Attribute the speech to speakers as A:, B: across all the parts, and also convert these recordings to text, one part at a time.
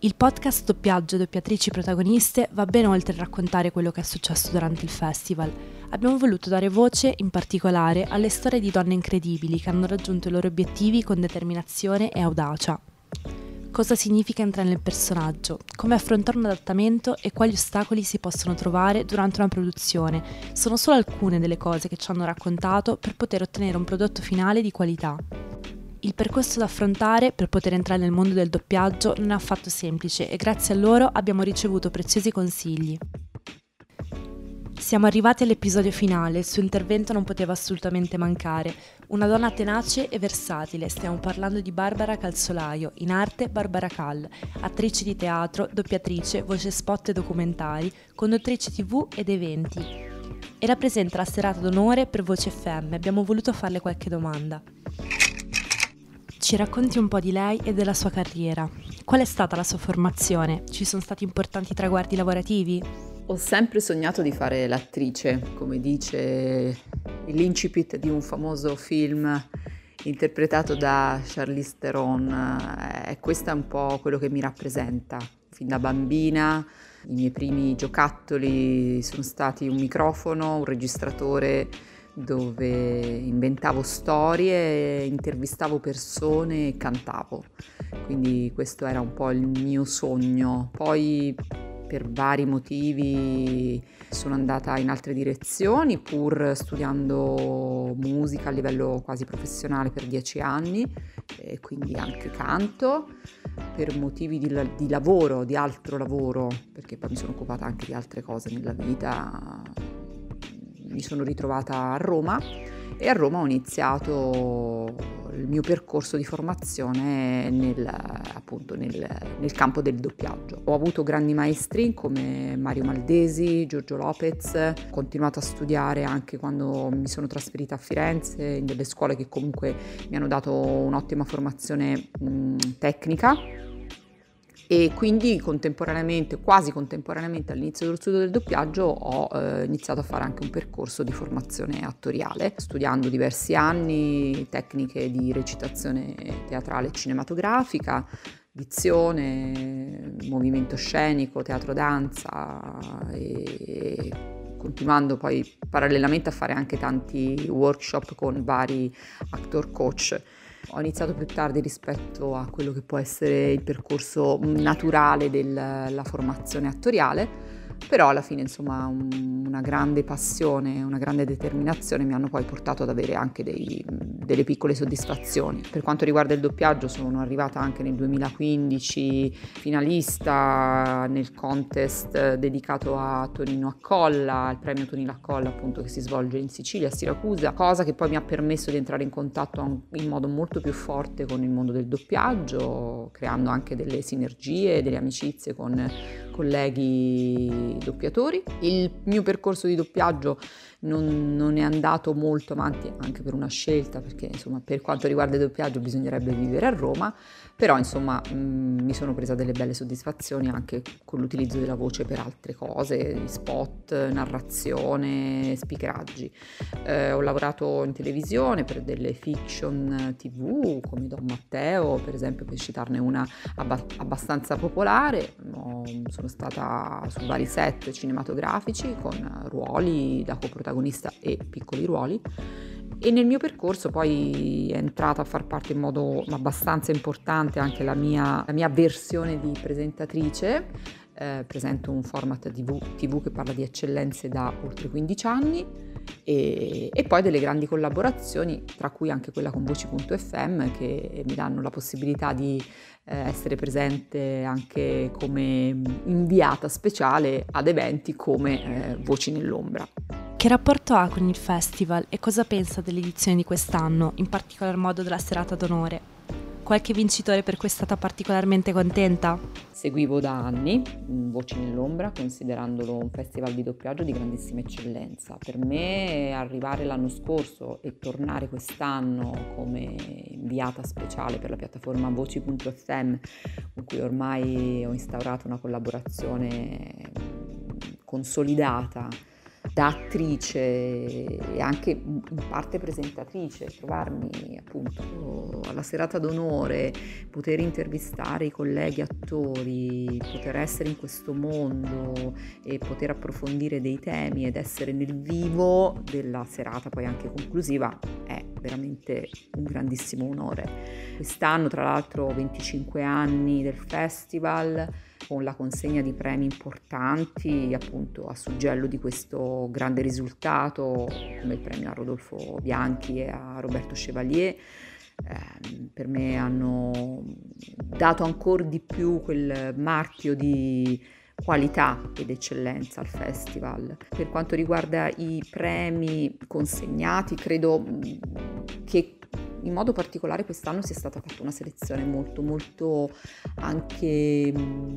A: Il podcast Doppiaggio e doppiatrici protagoniste va ben oltre a raccontare quello che è successo durante il festival. Abbiamo voluto dare voce, in particolare, alle storie di donne incredibili che hanno raggiunto i loro obiettivi con determinazione e audacia. Cosa significa entrare nel personaggio, come affrontare un adattamento e quali ostacoli si possono trovare durante una produzione sono solo alcune delle cose che ci hanno raccontato per poter ottenere un prodotto finale di qualità. Il percorso da affrontare per poter entrare nel mondo del doppiaggio non è affatto semplice e grazie a loro abbiamo ricevuto preziosi consigli. Siamo arrivati all'episodio finale, il suo intervento non poteva assolutamente mancare. Una donna tenace e versatile, stiamo parlando di Barbara Calzolaio, in arte Barbara Cal, attrice di teatro, doppiatrice, voce spot e documentari, conduttrice TV ed eventi. E rappresenta la serata d'onore per Voci FM, abbiamo voluto farle qualche domanda. Ci racconti un po' di lei e della sua carriera. Qual è stata la sua formazione? Ci sono stati importanti traguardi lavorativi?
B: Ho sempre sognato di fare l'attrice, come dice l'incipit di un famoso film interpretato da Charlize Theron. Questo è un po' quello che mi rappresenta. Fin da bambina i miei primi giocattoli sono stati un microfono, un registratore dove inventavo storie, intervistavo persone e cantavo. Quindi questo era un po' il mio sogno. Poi per vari motivi sono andata in altre direzioni, pur studiando musica a livello quasi professionale per 10 anni, e quindi anche canto, per motivi di lavoro, di altro lavoro, perché poi mi sono occupata anche di altre cose nella vita. Mi sono ritrovata a Roma e a Roma ho iniziato il mio percorso di formazione nel campo del doppiaggio. Ho avuto grandi maestri come Mario Maldesi, Giorgio Lopez, ho continuato a studiare anche quando mi sono trasferita a Firenze, in delle scuole che comunque mi hanno dato un'ottima formazione tecnica. E quindi quasi contemporaneamente all'inizio dello studio del doppiaggio ho iniziato a fare anche un percorso di formazione attoriale, studiando diversi anni tecniche di recitazione teatrale e cinematografica, dizione, movimento scenico, teatro danza e continuando poi parallelamente a fare anche tanti workshop con vari actor coach. Ho iniziato più tardi rispetto a quello che può essere il percorso naturale della formazione attoriale, però alla fine insomma una grande passione, una grande determinazione mi hanno poi portato ad avere anche delle piccole soddisfazioni. Per quanto riguarda il doppiaggio sono arrivata anche nel 2015 finalista nel contest dedicato a Tonino Accolla, il premio Tonino Accolla appunto che si svolge in Sicilia, a Siracusa, cosa che poi mi ha permesso di entrare in contatto in modo molto più forte con il mondo del doppiaggio, creando anche delle sinergie, delle amicizie con colleghi doppiatori. Il mio percorso di doppiaggio non è andato molto avanti anche per una scelta, perché insomma per quanto riguarda il doppiaggio bisognerebbe vivere a Roma, però insomma mi sono presa delle belle soddisfazioni anche con l'utilizzo della voce per altre cose, spot, narrazione, speakeraggi. Ho lavorato in televisione per delle fiction TV come Don Matteo, per esempio, per citarne una abbastanza popolare. Sono stata su vari set cinematografici con ruoli da coprotagonista e piccoli ruoli, e nel mio percorso poi è entrata a far parte in modo abbastanza importante anche la mia versione di presentatrice. Presento un format TV che parla di eccellenze da oltre 15 anni e poi delle grandi collaborazioni, tra cui anche quella con Voci.fm, che mi danno la possibilità di essere presente anche come inviata speciale ad eventi come Voci nell'ombra.
A: Che rapporto ha con il festival e cosa pensa dell'edizione di quest'anno, in particolar modo della serata d'onore? Qualche vincitore per cui è stata particolarmente contenta?
B: Seguivo da anni Voci nell'ombra, considerandolo un festival di doppiaggio di grandissima eccellenza. Per me arrivare l'anno scorso e tornare quest'anno come inviata speciale per la piattaforma Voci.fm, con cui ormai ho instaurato una collaborazione consolidata da attrice e anche in parte presentatrice, trovarmi appunto alla serata d'onore, poter intervistare i colleghi attori, poter essere in questo mondo e poter approfondire dei temi ed essere nel vivo della serata poi anche conclusiva è veramente un grandissimo onore. Quest'anno tra l'altro 25 anni del festival, con la consegna di premi importanti appunto a suggello di questo grande risultato, come il premio a Rodolfo Bianchi e a Roberto Chevalier. Per me hanno dato ancora di più quel marchio di qualità ed eccellenza al festival. Per quanto riguarda i premi consegnati, credo che in modo particolare quest'anno sia stata fatta una selezione molto anche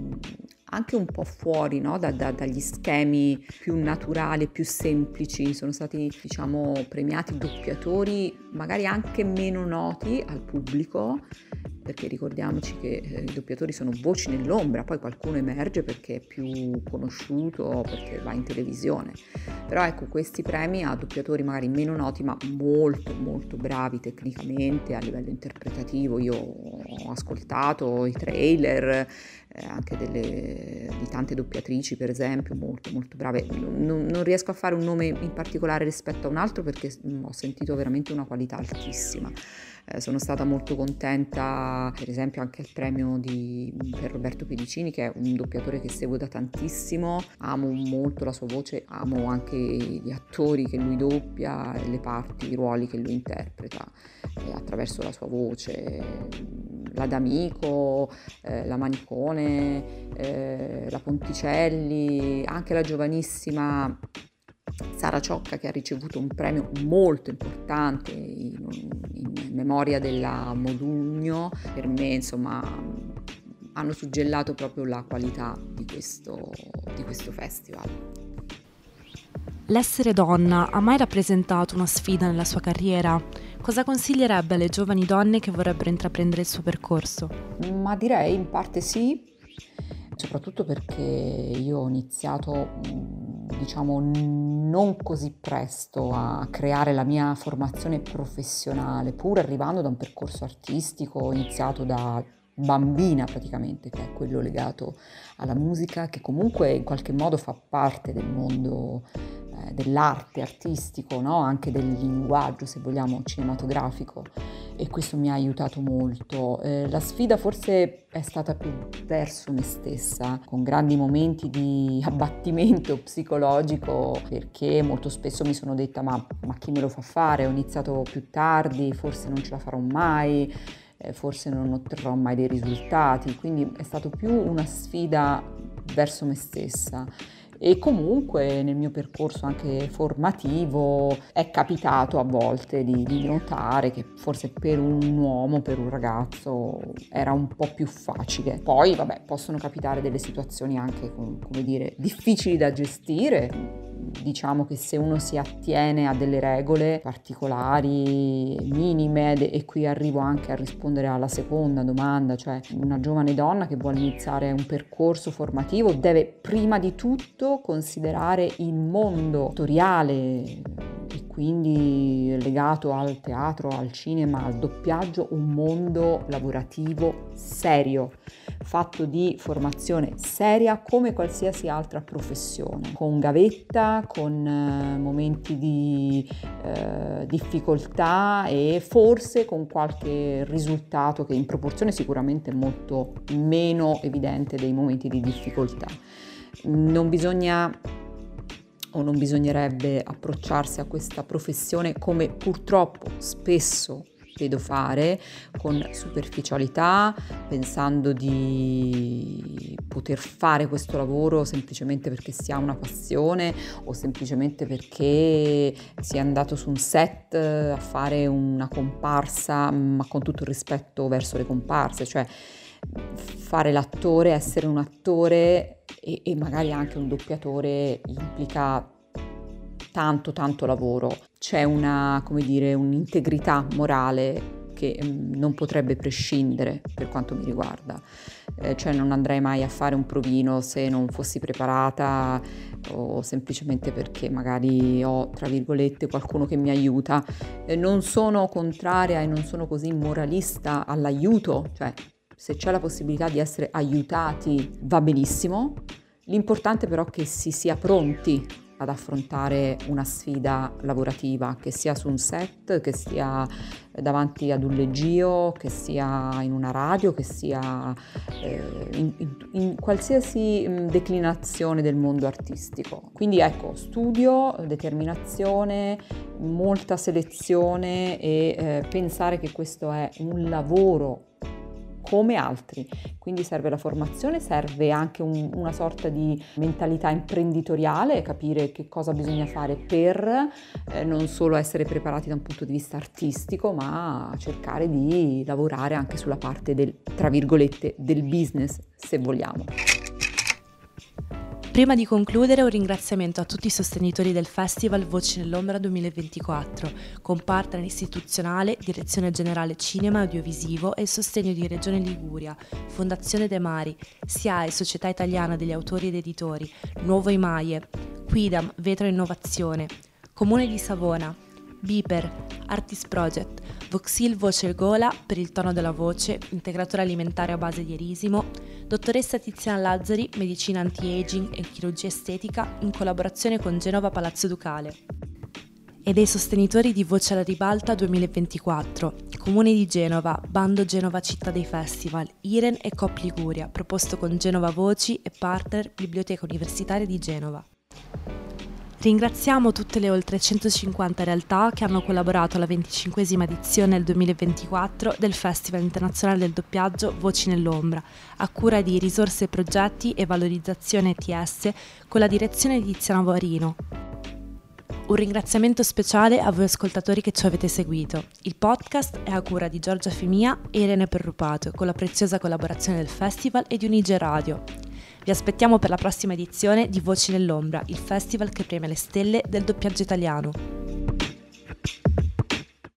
B: un po' fuori, no? Dagli schemi più naturali, più semplici. Sono stati, diciamo, premiati doppiatori magari anche meno noti al pubblico, perché ricordiamoci che i doppiatori sono voci nell'ombra, poi qualcuno emerge perché è più conosciuto, perché va in televisione. Però ecco, questi premi a doppiatori magari meno noti, ma molto bravi tecnicamente a livello interpretativo. Io ho ascoltato i trailer anche di tante doppiatrici, per esempio, molto brave. Non riesco a fare un nome in particolare rispetto a un altro perché ho sentito veramente una qualità altissima. Sono stata molto contenta, per esempio, anche al premio per Roberto Pedicini, che è un doppiatore che seguo da tantissimo. Amo molto la sua voce, amo anche gli attori che lui doppia, le parti, i ruoli che lui interpreta attraverso la sua voce. La D'Amico, la Manicone, la Ponticelli, anche la giovanissima Sara Ciocca, che ha ricevuto un premio molto importante in memoria della Modugno. Per me, insomma, hanno suggellato proprio la qualità di questo festival.
A: L'essere donna ha mai rappresentato una sfida nella sua carriera? Cosa consiglierebbe alle giovani donne che vorrebbero intraprendere il suo percorso?
B: Ma direi in parte sì, soprattutto perché io ho iniziato, diciamo, non così presto a creare la mia formazione professionale, pur arrivando da un percorso artistico iniziato da bambina praticamente, che è quello legato alla musica, che comunque in qualche modo fa parte del mondo dell'arte artistico, no? Anche del linguaggio, se vogliamo, cinematografico, e questo mi ha aiutato molto. La sfida forse è stata più verso me stessa, con grandi momenti di abbattimento psicologico, perché molto spesso mi sono detta ma chi me lo fa fare? Ho iniziato più tardi, forse non ce la farò mai, forse non otterrò mai dei risultati, quindi è stato più una sfida verso me stessa. E comunque nel mio percorso anche formativo è capitato a volte di notare che forse per un uomo, per un ragazzo era un po' più facile. Poi vabbè, possono capitare delle situazioni anche, come dire, difficili da gestire. Diciamo che se uno si attiene a delle regole particolari, minime, e qui arrivo anche a rispondere alla seconda domanda, cioè una giovane donna che vuole iniziare un percorso formativo deve prima di tutto considerare il mondo attoriale e quindi legato al teatro, al cinema, al doppiaggio, un mondo lavorativo serio, fatto di formazione seria come qualsiasi altra professione, con gavetta, con momenti di difficoltà e forse con qualche risultato che in proporzione sicuramente è molto meno evidente dei momenti di difficoltà. Non bisognerebbe approcciarsi a questa professione come purtroppo spesso vedo fare, con superficialità, pensando di poter fare questo lavoro semplicemente perché si ha una passione o semplicemente perché si è andato su un set a fare una comparsa, ma con tutto il rispetto verso le comparse, cioè fare l'attore, essere un attore e magari anche un doppiatore implica tanto lavoro. C'è un'integrità morale che non potrebbe prescindere per quanto mi riguarda. cioè non andrei mai a fare un provino se non fossi preparata o semplicemente perché magari ho, tra virgolette, qualcuno che mi aiuta. Non sono contraria e non sono così moralista all'aiuto, cioè se c'è la possibilità di essere aiutati va benissimo, l'importante però è che si sia pronti ad affrontare una sfida lavorativa, che sia su un set, che sia davanti ad un leggio, che sia in una radio, che sia in qualsiasi declinazione del mondo artistico. Quindi ecco, studio, determinazione, molta selezione e pensare che questo è un lavoro come altri, quindi serve la formazione, serve anche una sorta di mentalità imprenditoriale, capire che cosa bisogna fare per non solo essere preparati da un punto di vista artistico, ma cercare di lavorare anche sulla parte del, tra virgolette, del business, se vogliamo.
A: Prima di concludere, un ringraziamento a tutti i sostenitori del Festival Voci nell'Ombra 2024, con partner istituzionale, Direzione Generale Cinema e Audiovisivo e il sostegno di Regione Liguria, Fondazione De Mari, SIAE Società Italiana degli Autori ed Editori, Nuovo Imaie, Quidam Vetro Innovazione, Comune di Savona, Beeper, Artist Project, Voxil Voce e Gola per il tono della voce, integratore alimentare a base di erisimo, Dottoressa Tiziana Lazzari, medicina anti-aging e chirurgia estetica in collaborazione con Genova Palazzo Ducale. E dei sostenitori di Voce alla Ribalta 2024, Comune di Genova, Bando Genova Città dei Festival, Iren e Coop Liguria, proposto con Genova Voci e partner Biblioteca Universitaria di Genova. Ringraziamo tutte le oltre 150 realtà che hanno collaborato alla 25esima edizione del 2024 del Festival Internazionale del Doppiaggio Voci nell'Ombra, a cura di Risorse e Progetti e Valorizzazione ETS con la direzione di Tiziana Varino. Un ringraziamento speciale a voi ascoltatori che ci avete seguito. Il podcast è a cura di Giorgia Femia e Irene Perrupato, con la preziosa collaborazione del Festival e di Unige Radio. Vi aspettiamo per la prossima edizione di Voci nell'Ombra, il festival che premia le stelle del doppiaggio italiano.